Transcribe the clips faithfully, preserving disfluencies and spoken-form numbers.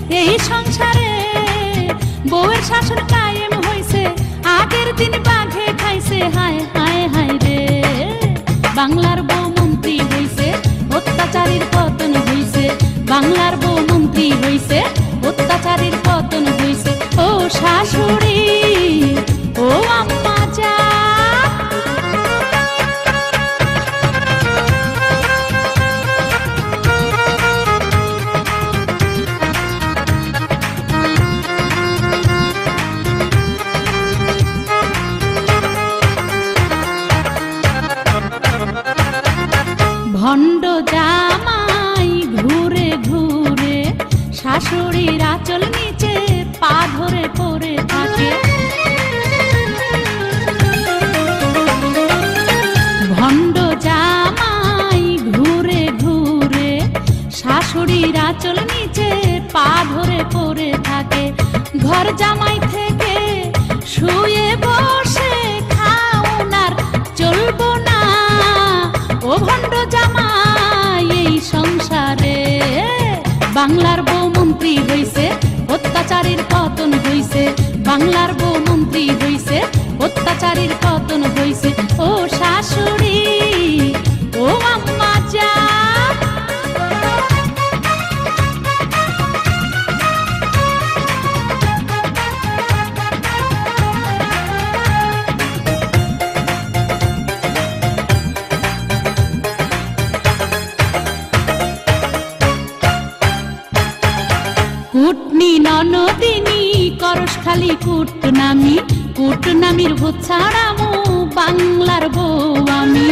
এই সংসারে, বউয়ের শাসন কায়েম হইছে, আগের দিন বাঘে খাইছে। হায় হায় হায় রে, বাংলার বউ মন্ত্রী হইছে, অত্যাচারীর পতন হইছে। বাংলার বউ মন্ত্রী হইছে, অত্যাচারীর পতন হইছে। ও শাশুড়ি, ও আম্মা যা, ভণ্ড জামাই ঘুরে ঘুরে শাশুড়ির আঁচল নিচে পা ধরে পড়ে থাকে। ভণ্ড জামাই ঘুরে ঘুরে শাশুড়ির আঁচল নিচে পা ধরে পড়ে থাকে। ঘর জামাই থেকে শুয়ে বসে খাওনার চলবো না, ও ভণ্ড জামাই এই সংসারে। বাংলার বউ মন্ত্রী হইছে, অত্যাচারীর পতন হইছে। বাংলার বউ মন্ত্রী হইছে, অত্যাচারীর পতন হইছে। ও শাশুড়ি, ও আম্মা যা, কুটনি ননদিনী করস খালি কুটনামি, কুটনামির ভূত ছাড়ামু বাংলার বউ আমি।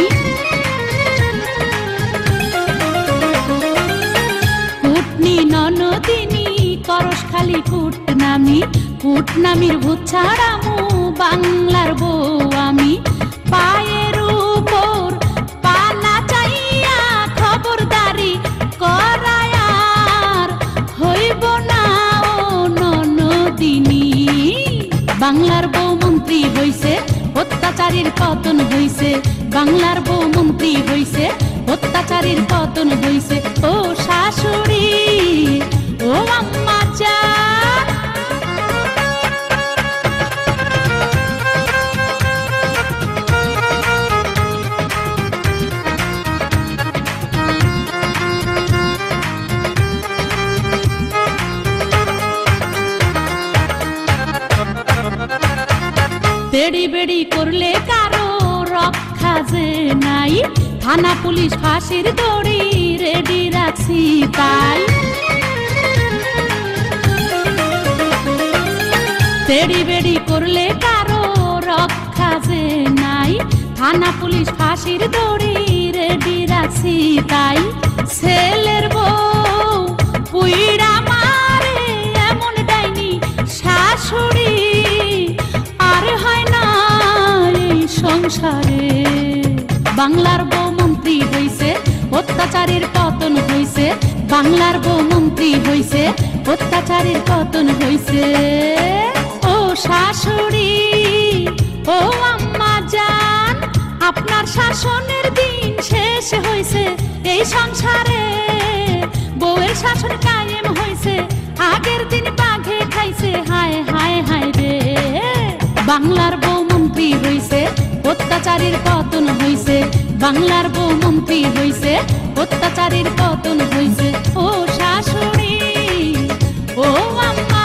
কুটনি ননদিনী করস খালি কুটনামি, কুটনামির ভূত ছাড়ামু বাংলার বউ আমি। পায়ের উপর পানা চাইয়া খবরদারি করায় আর হইব না ও ননদিনী। বাংলার বউ মন্ত্রী হইছে, অত্যাচারীর পতন হইছে। বাংলার বউ মন্ত্রী হইছে, অত্যাচারীর পতন হইছে। ও শাশুড়ি, ও আম্মা যা, তেড়ি বেড়ি করলে কারো রক্ষা যে নাই, থানা পুলিশ ফাঁসির দড়ি রেডি রাখছি তাই। তেড়ি বেড়ি করলে কারো রক্ষা যে নাই, থানা পুলিশ ফাঁসির দড়ি রেডি রাখছি তাই। ছেলের বউ পুইড়া মারে এমন ডাইনি শাশুড়ি আর হয় না এই সংসারে। বাংলার বউ মন্ত্রী হইছে, অত্যাচারীর পতন হইছে। বাংলার বউ মন্ত্রী হইছে, অত্যাচারীর পতন হইছে। ও শাশুড়ি, ও আম্মা জান, আপনার শাসনের দিন শেষ হইছে এই সংসারে। বউয়ের শাসন কায়েম হইছে, আগের দিন বাঘে খাইছে। হায় হায় হায় রে, বাংলার বউ মন্ত্রী হইছে, অত্যাচারীর পতন হইছে। বাংলার বউ মন্ত্রী হইছে, অত্যাচারীর পতন হইছে। ও শাশুড়ি, ও আম্মা